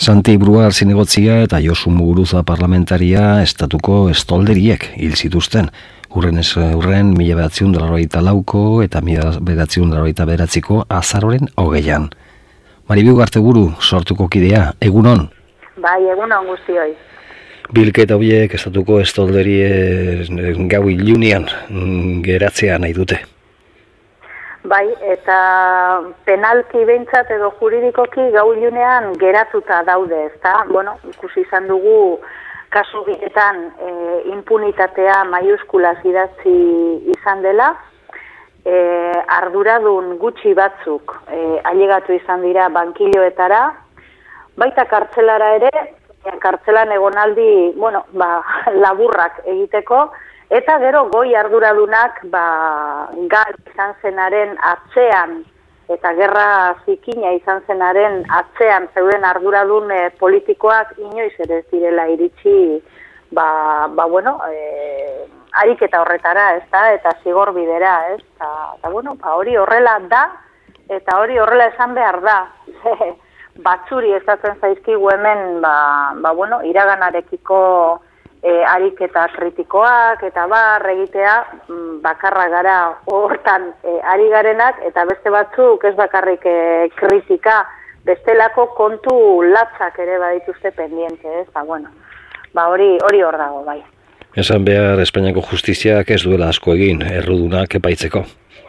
Santi Bruar zinegotzia eta Josu Muguruza parlamentaria estatuko estolderiek hil zituzten. Urren 1994ko eta 1999ko azaroren 20an. Maribi Ugarteburu, sortuko kidea, egunon? Bai, egunon guztioi. Bilketa horiek estatuko estolderien gau ilunean geratzea nahi dute. Bai, eta penalki behintzat edo juridikoki gau ilunean geratuta daude, ezta? Bueno, ikusi izan dugu kasu bietan impunitatea maiuskulaz idatzi izan dela, arduradun gutxi batzuk ailegatu izan dira bankiloetara, baita kartzelara ere, kartzelan egonaldi, bueno, laburrak egiteko, eta gero goi arduradunak gal izan zenaren atzean, eta gerra zikina izan zenaren atzean zeuden arduradun politikoak inoiz ere ez direla iritsi, ariketa horretara, eta zigor bidera, eta bueno, hori horrela da, eta hori horrela esan behar da. Batzuri ezatzen zaizkigu hemen, iraganarekiko ariketa kritikoak eta egitea, bakarra gara hortan ari garenak, eta beste batzuk ez bakarrik kritika, bestelako kontu latzak ere badituzte pendiente, hori hor dago, bai. Esan behar Espainiako justiziak ez duela asko egin, errudunak epaitzeko.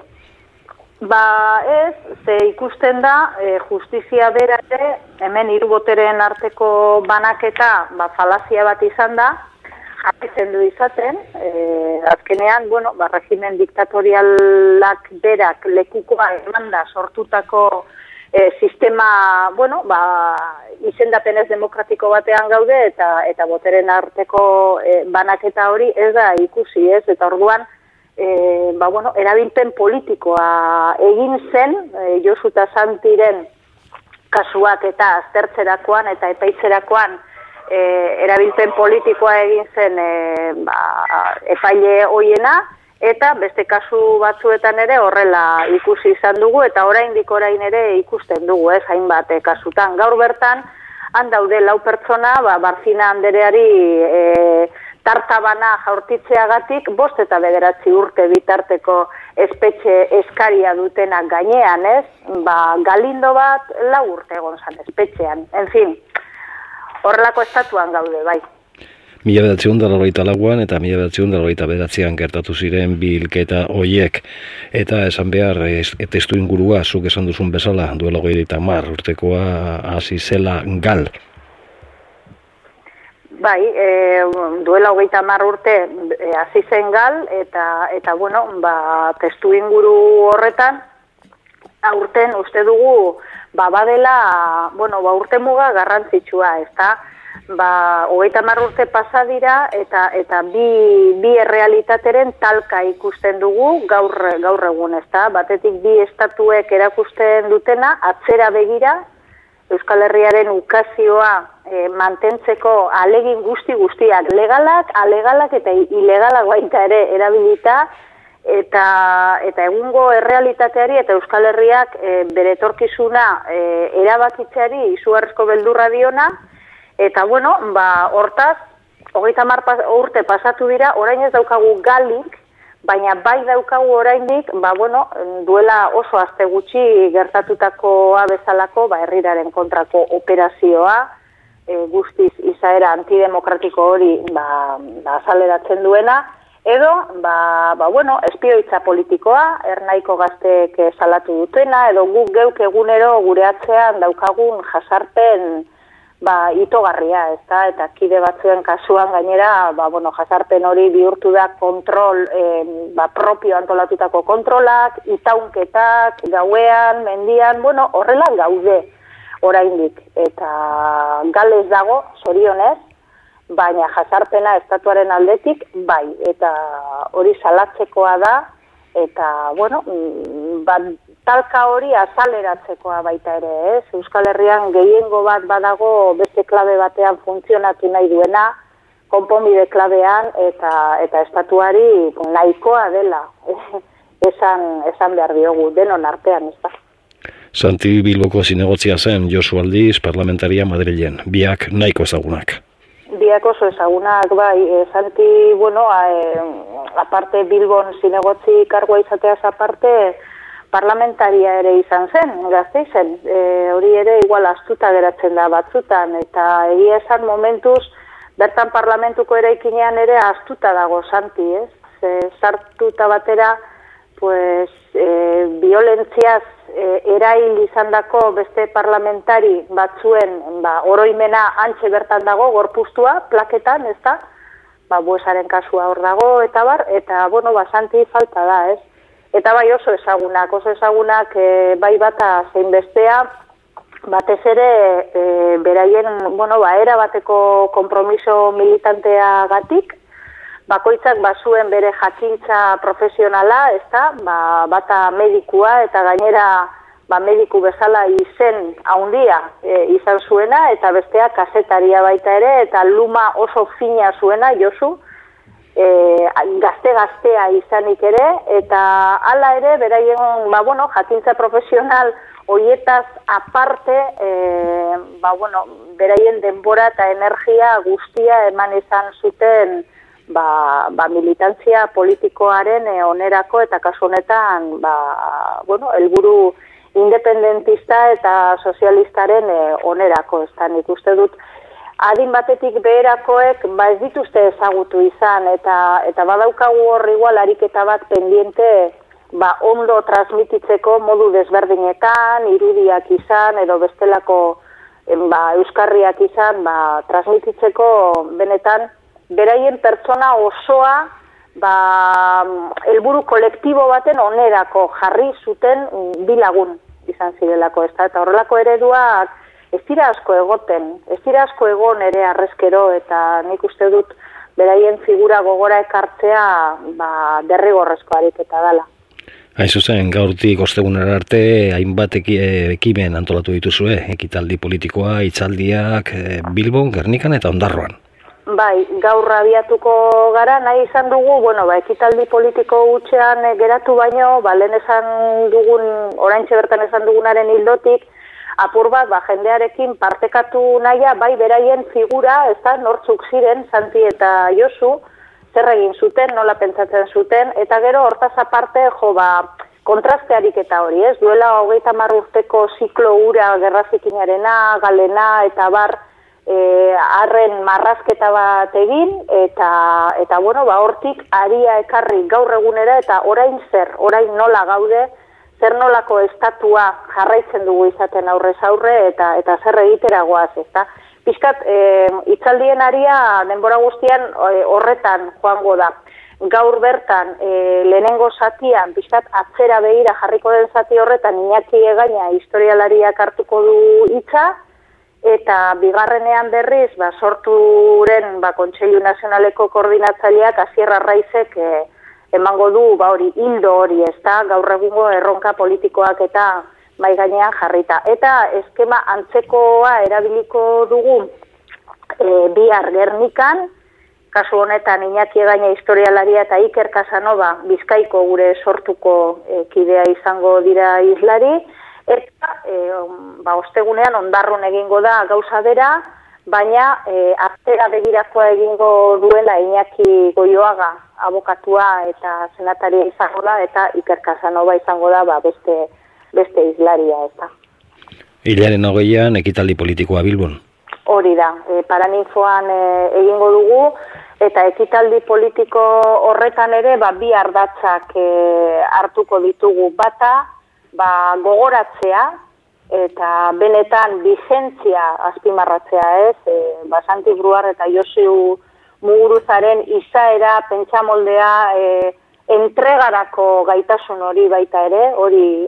Ez, ze ikusten da, justizia bera ere, hemen hiru boteren arteko banaketa, falazia bat izan da, jarraitzen du izaten, azkenean, regimen diktatorialak berak lekukoa emanda sortutako sistema, izendapenez demokratiko batean gaude, eta boteren arteko banaketa hori ez da ikusi, ez, eta orduan, erabilpen politikoa egin zen, Josu eta Santiren kasuak eta aztertzerakoan eta epaitzerakoan erabilpen politikoa egin zen epaile hoiena, eta beste kasu batzuetan ere horrela ikusi izan dugu, eta orain ere ikusten dugu, hainbat kasutan. Gaur bertan, han daude 4 pertsona, Barzina andereari tartabana jaurtitzeagatik 5 eta 9 urte bitarteko espetxe eskaria dutenak gainean, ez? Galindo bat 4 urte egon zan espetxean. En fin, horrelako estatuan gaude, bai. 1994an eta 1999an gertatu ziren bilketa hoiek, eta esan behar testu ingurua zuk esan duzun bezala duela 30 urtekoa hasi zela gal. Bai, duela 30 urte hasi zen gal, eta testu inguru horretan, aurten uste dugu, badela, urte muga garrantzitsua, ezta? 30 urte pasa dira, eta bi errealitateren talka ikusten dugu gaur egun, ezta? Batetik bi estatuek erakusten dutena, atzera begira, Euskal Herriaren ukazioa mantentzeko alegin guztiak, legalak, alegalak eta ilegalak baita ere erabilita, eta egungo errealitateari eta Euskal Herriak bere etorkizuna erabakitzeari izugarrizko beldurra diona, eta hortaz, 30 urte pasatu dira, orain ez daukagu galik, baina bai daukagu oraindik, duela oso aste gutxi gertatutakoa bezalako, herriraren kontrako operazioa, guztiz izaera antidemokratiko hori azaleratzen duena, edo, espioitza politikoa, ernaiko gazteek salatu dutena, edo guk geuk egunero gure atzean daukagun jasarpen itogarria, ezta, eta kide batzuen kasuan gainera, jasarpen hori bihurtu da kontrol, propio antolatutako kontrolak, itaunketak, gauean, mendian, horrela gaude oraindik, eta galez dago, zorionez, baina jasarpena estatuaren aldetik, bai, eta hori salatzekoa da, eta, talka hori azaleratzekoa baita ere, ez? Euskal Herrian gehiengo bat badago beste klabe batean funtzionatu nahi duena, konponbide klabean, eta estatuari nahikoa dela, esan behar diogu, denon artean, ez da. Santi Bilboko zinegotzia zen, Josu aldiz, parlamentaria Madrilen, biak nahiko ezagunak. Biak oso ezagunak, bai, Santi, aparte Bilbon zinegotzi kargoa izateaz aparte, parlamentaria ere izan zen, Gasteizen, hori ere igual astuta geratzen da batzutan, eta egia esan momentuz, bertan parlamentuko eraikinean ere astuta dago Santi, ez? Sartuta batera, violentziaz erail izandako beste parlamentari batzuen oroimena antxe bertan dago, gorpuztua, plaketan, ez da? Buesaren kasua hor dago, eta Santi falta da, ez? Eta bai oso ezagunak bai bata zein bestea, batez ere beraien, era bateko konpromiso militanteagatik, bakoitzak bazuen bere jakintza profesionala, ezta? Bata medikua eta gainera mediku bezala izen handia izan zuena, eta bestea kazetaria baita ere, eta luma oso fina zuena, Josu, gazte-gaztea izanik ere, eta hala ere, beraien, jakintza profesional horietaz aparte, beraien denbora eta energia guztia eman izan zuten militantzia politikoaren onerako, eta kasu honetan, helburu independentista eta sozialistaren onerako, ez da, nik uste dut, adin batetik beherakoek ez dituzte ezagutu izan, eta badaukagu hor igual ariketa bat pendiente ondo transmititzeko modu desberdinetan, irudiak izan, edo bestelako euskarriak izan, transmititzeko benetan, beraien pertsona osoa helburu kolektibo baten onerako jarri zuten bi lagun izan zirelako, ez da, eta horrelako ereduak ez dira asko egon ere arrezkero, eta nik uste dut beraien figura gogora ekartzea derrigorrezko ariketa dela. Hain zuzen, gaurtik ostegunera arte, hainbat ekimen antolatu dituzue, ekitaldi politikoa, hitzaldiak, Bilbon, Gernikan eta Ondarroan. Bai, gaur abiatuko gara, nahi izan dugu, ekitaldi politiko hutsean geratu baino, lehen esan dugun, oraintxe bertan esan dugunaren hildotik, apur bat, jendearekin partekatu nahia, bai beraien figura, ez da, nortzuk ziren, Santi eta Josu, zer egin zuten, nola pentsatzen zuten, eta gero hortaz aparte, kontrastearik eta hori, ez? Duela 30 urteko ziklo ura gerrazikinarena, galena, eta harren marrazketa bat egin, eta hortik aria ekarri gaur egunera, eta orain nola gaude, zer nolako estatua jarraitzen dugu izaten aurrez aurre, eta zer egiteragoaz, ezta? Pixkat, hitzaldien aria denbora guztian horretan joango da. Gaur bertan, lehenengo zatian, pixkat atzera begira jarriko den zati horretan, Iñaki Egaña historialariak hartuko du hitza, eta bigarrenean berriz, sorturen Kontseilu Nazionaleko koordinatzaileak Asier Arraizek emango du hildo hori, ezta, gaur egungo erronka politikoak eta mai gainean jarrita. Eta eskema antzekoa erabiliko dugu bihar Gernikan, kasu honetan Iñaki Egaña historialaria eta Iker Casanova Bizkaiko gure sortuko kidea izango dira hizlari, eta ostegunean Ondarron egingo da gauza bera, baina atzera begirakoa egingo duela Iñaki Goioaga abokatua eta senataria izango da, eta Iker Casanova izango da beste hizlaria, ez da. Hilaren 20an ekitaldi politikoa Bilbon. Hori da, Paraninfoan egingo dugu, eta ekitaldi politiko horretan ere bi ardatzak hartuko ditugu. Bata, gogoratzea, eta benetan bigentzia azpimarratzea, ez? Santi Gruar eta Josu Muguruzaren izaera, pentsamoldea, entregarako gaitasun hori baita ere, hori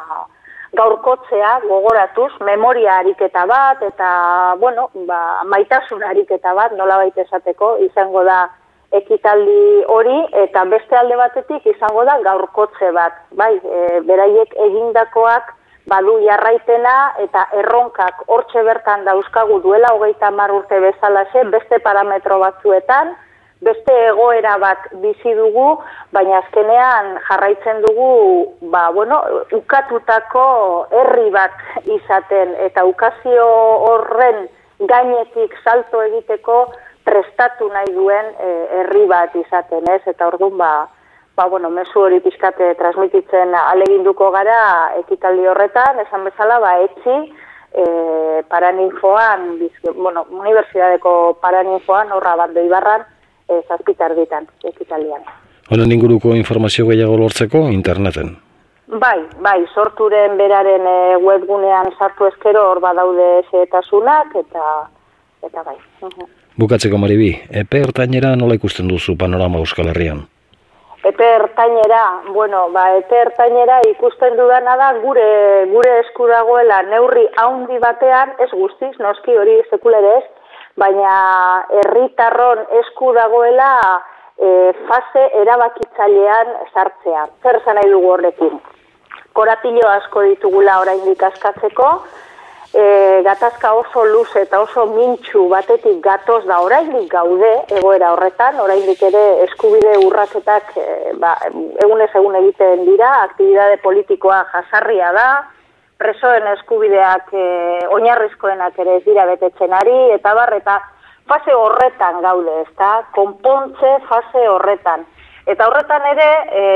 gaurkotzea, gogoratuz, memoria ariketa bat, eta, maitasun ariketa bat, nolabait esateko, izango da ekitaldi hori, eta beste alde batetik izango da gaurkotze bat, beraiek egindakoak badu jarraitena, eta erronkak hortxe bertan dauzkagu duela 30 urte bezalaxe, beste parametro batzuetan, beste egoera bat bizi dugu, baina azkenean jarraitzen dugu, ukatutako herri bat izaten, eta ukazio horren gainetik salto egiteko prestatu nahi duen herri bat izaten, ez? Eta orduan, mezu hori pixkate transmititzen aleginduko gara ekitaldi horretan, esan bezala, etzi, Paraninfoan, Unibertsitateko Paraninfoan, horra Bando Ibarran, zazpitarditan, ekitaldian. Honen inguruko informazio gehiago lortzeko interneten? Bai, sorturen beraren webgunean sartu ezkero hor badaude xehetasunak, eta bai. Bukatzeko, Maribi, epe ertainera nola ikusten duzu panorama Euskal Herrian? Epe ertainera ikusten dudana da gure esku dagoela neurri haundi batean, ez guztiz, noski hori sekulere ez, baina herritarron esku dagoela fase erabakitzailean sartzea. Zer esan nahi dugu horrekin? Korapilo asko ditugula oraindik askatzeko, gatazka oso luze eta oso mintsu batetik gatoz da oraindik gaude egoera horretan, oraindik ere eskubide urraketak egunez egun egiten dira, aktibitate politikoa jasarria da, presoen eskubideak oinarrizkoenak ere ez dira betetzen ari, eta fase horretan gaude, ezta? Konpontze fase horretan. Eta horretan ere,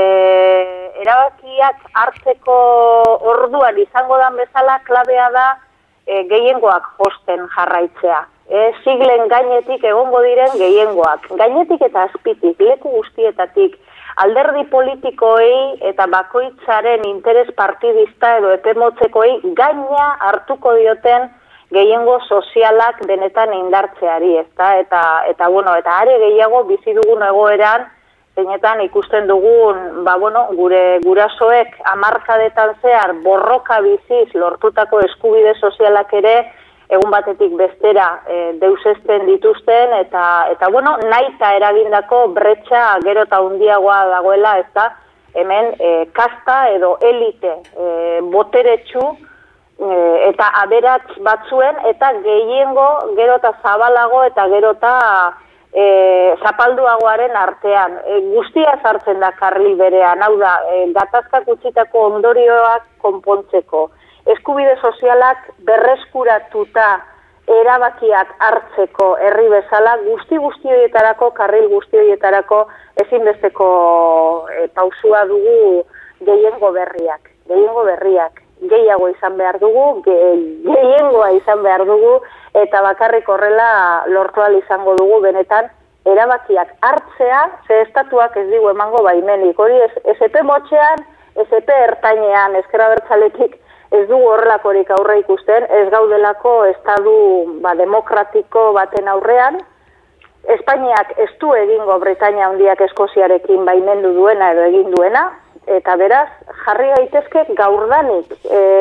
erabakiak hartzeko orduan izango dan bezala, klabea da gehiengoak josten jarraitzea. Siglen gainetik egongo diren gehiengoak. Gainetik eta azpitik, leku guztietatik, alderdi politikoei eta bakoitzaren interes partidista edo epemotzekoei gaina hartuko dioten gehiengo sozialak benetan indartzeari, ezta? Eta are gehiago bizi dugun egoeran, zeinetan ikusten dugun, gure gurasoek hamarkadetan zehar borroka biziz lortutako eskubide sozialak ere egun batetik bestera deusezten dituzten, eta nahita eragindako bretxa gero eta handiagoa dagoela, ezta? Hemen kasta edo elite boteretsu eta aberats batzuen, eta gehiengo gero eta zabalago eta gero eta zapalduagoaren artean. Guztia sartzen da karril berean, hau da, gatazkak utzitako ondorioak konpontzeko. Eskubide sozialak berreskuratuta erabakiak hartzeko herri bezala, guzti horietarako, karril guzti horietarako ezinbesteko pausua dugu gehiengo berriak. Gehiago izan behar dugu, gehiengoa izan behar dugu, eta bakarrik horrela lortu ahal izango dugu benetan erabakiak hartzea, ze estatuak ez digu emango baimenik. Hori ez epe motxean, ez epe ertainean, ezker abertzaletik ez dugu horrelakorik aurre ikusten, ez gaudelako estadu demokratiko baten aurrean. Espainiak ez du egingo Britainia Handiak Eskoziarekin baimendu duena edo egin duena, eta beraz, jarri gaitezke gaurdanik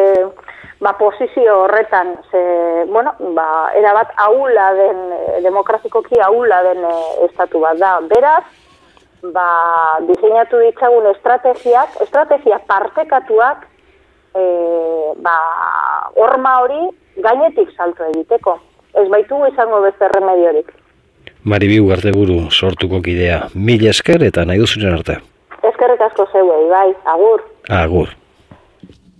posizio horretan, erabat ahula den, demokratikoki ahula den estatu bat da. Beraz, diseinatu ditzagun estrategia partekatuak, horma hori gainetik salto egiteko. Ez baitugu izango beste remediorik. Maribi Ugarteburu, sortuko kidea, mila esker eta nahi duzuren arte. Eskerrik asko zeuei, bai, agur. Agur.